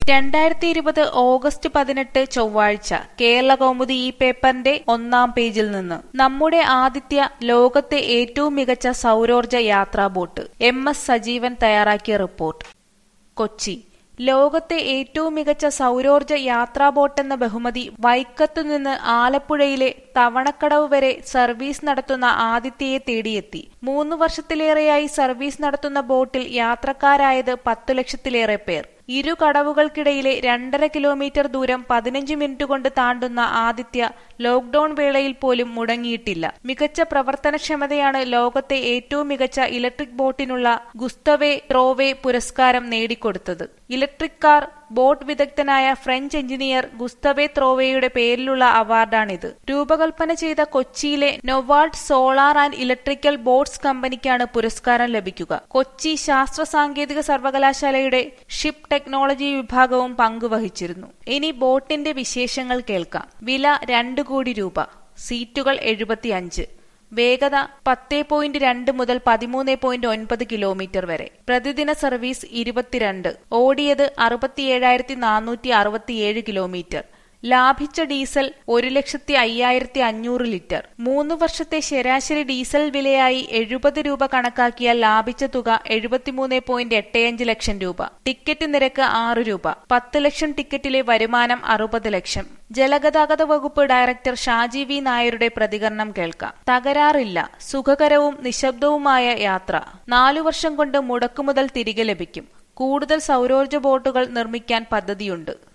2020 August 18 ചൊവ്വാഴ്ച കേരളകൗമുദി ഈ പേപ്പറിന്റെ ഒന്നാം പേജിൽ നിന്ന് നമ്മുടെ ആദിത്യ ലോകത്തെ ഏറ്റവും മികച്ച സൗരോർജ്ജ യാത്രാ ബോട്ട് MS സജീവൻ തയ്യാറാക്കിയ റിപ്പോർട്ട്. കൊച്ചി ലോകത്തെ ഏറ്റവും മികച്ച സൗരോർജ്ജ യാത്രാ ബോട്ടെന്ന ബഹുമതി വൈക്കത്തുനിന്ന് ആലപ്പുഴയിലെ തവണക്കടവ് വരെ സർവീസ് നടത്തുന്ന ആദിത്യയെ തേടിയെത്തി. 3 വർഷത്തിലേറെയായി സർവീസ് നടത്തുന്ന ബോട്ടിൽ യാത്രക്കാരായത് 10 ലക്ഷത്തിലേറെ പേർ. ഇരു കടവുകൾക്കിടയിലെ 2.5 കിലോമീറ്റർ ദൂരം 15 മിനിറ്റ് കൊണ്ട് താണ്ടുന്ന ആദിത്യ ലോക്ഡൌൺ വേളയിൽ പോലും മുടങ്ങിയിട്ടില്ല. മികച്ച പ്രവർത്തനക്ഷമതയാണ് ലോകത്തെ ഏറ്റവും മികച്ച ഇലക്ട്രിക് ബോട്ടിനുള്ള ഗുസ്തവേ ത്രോവേ പുരസ്കാരം നേടിക്കൊടുത്തത്. ഇലക്ട്രിക് കാർ ബോട്ട് വിദഗ്ധനായ ഫ്രഞ്ച് എഞ്ചിനീയർ ഗുസ്തവേ ത്രോവേയുടെ പേരിലുള്ള അവാർഡാണിത്. രൂപകൽപ്പന ചെയ്ത കൊച്ചിയിലെ Navalt solar and electrical boats കമ്പനിക്കാണ് പുരസ്കാരം ലഭിക്കുക. കൊച്ചി ശാസ്ത്ര സാങ്കേതിക സർവകലാശാലയുടെ ഷിപ്പ് ടെക്നോളജി വിഭാഗവും പങ്കുവഹിച്ചിരുന്നു. ഇനി ബോട്ടിന്റെ വിശേഷങ്ങൾ കേൾക്കാം. വില 2 കോടി രൂപ. സീറ്റുകൾ 75. വേഗത 10.2 മുതൽ 13.9 കിലോമീറ്റർ വരെ. പ്രതിദിന സർവീസ് 22. ഓടിയത് 67,467 കിലോമീറ്റർ. ലാഭിച്ച diesel 1,05,500 litre. 3 വർഷത്തെ ശരാശരി ഡീസൽ വിലയായി 70 രൂപ കണക്കാക്കിയാൽ ലാഭിച്ച തുക 73.85 ലക്ഷം രൂപ. ടിക്കറ്റ് നിരക്ക് 6 രൂപ. 10 ലക്ഷം ടിക്കറ്റിലെ വരുമാനം 60 ലക്ഷം. ജലഗതാഗത വകുപ്പ് ഡയറക്ടർ ഷാജി വി നായരുടെ പ്രതികരണം കേൾക്കാം. തകരാറില്ല, സുഖകരവും നിശബ്ദവുമായ യാത്ര. 4 വർഷം കൊണ്ട് മുടക്കുമുതൽ തിരികെ ലഭിക്കും. കൂടുതൽ സൗരോർജ്ജ ബോട്ടുകൾ നിർമ്മിക്കാൻ പദ്ധതിയുണ്ട്.